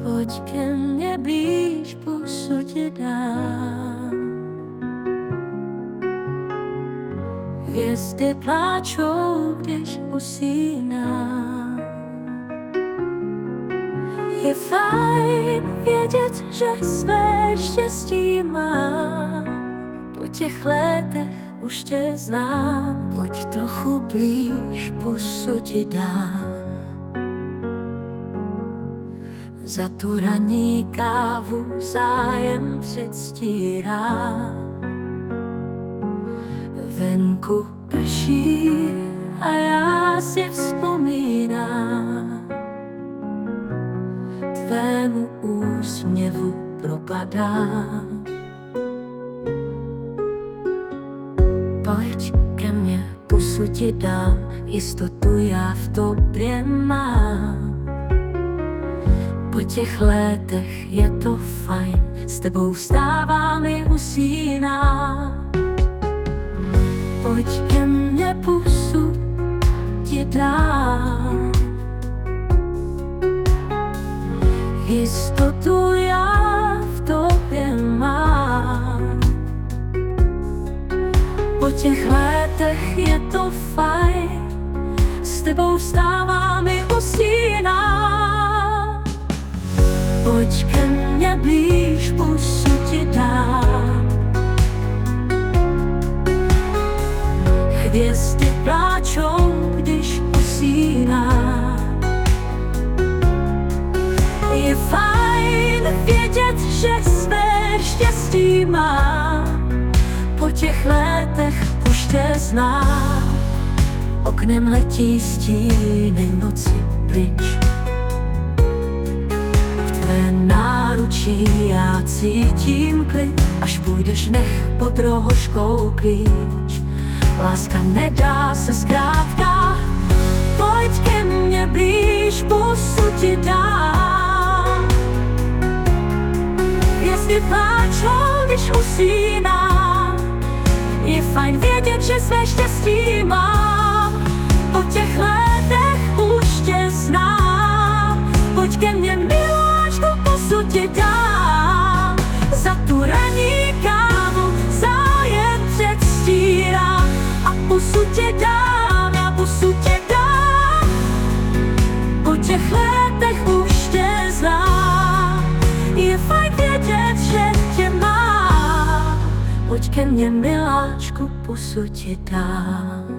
Pojď ke mně blíž, pusu ti dám. Hvězdy pláčou, když usínám. Je fajn vědět, že své štěstí mám. Po těch letech už tě znám. Pojď trochu blíž, pusu ti dám. Za tu ranní kávu zájem předstírám. Venku prší a já si vzpomínám. Tvému úsměvu propadám. Pojď ke mně, pusu ti dám, jistotu já v tobě mám. Po těch letech je to fajn, s tebou vstávám i usínám. Pojď ke mně, pusu ti dám. Jistotu já v tobě mám. Po těch letech je to fajn, s tebou vstávám i usínám. Pojď ke mně blíž, pusu ti dám. Hvězdy pláčou, když usínám. Je fajn vědět, že své štěstí mám. Po těch letech už tě znám. Oknem letí stíny noci pryč. V tvé náručí já cítím klid. Až půjdeš, nech pod rohoškou klíč. Láska nedá se zkrátka. Pojď ke mně blíž, pusu ti dám. Hvězdy pláčou, když usínám. Je fajn vědět, že své štěstí mám. Po těch letech už tě znám. Pojď ke mně, miláčku, pusu ti dám. Za tu ranní kávu zájem předstírám. A pusu ti dám, já pusu ti dám. Po těch letech už tě znám. Je fajn vědět, že tě mám. Pojď ke mně, miláčku, pusu ti dám.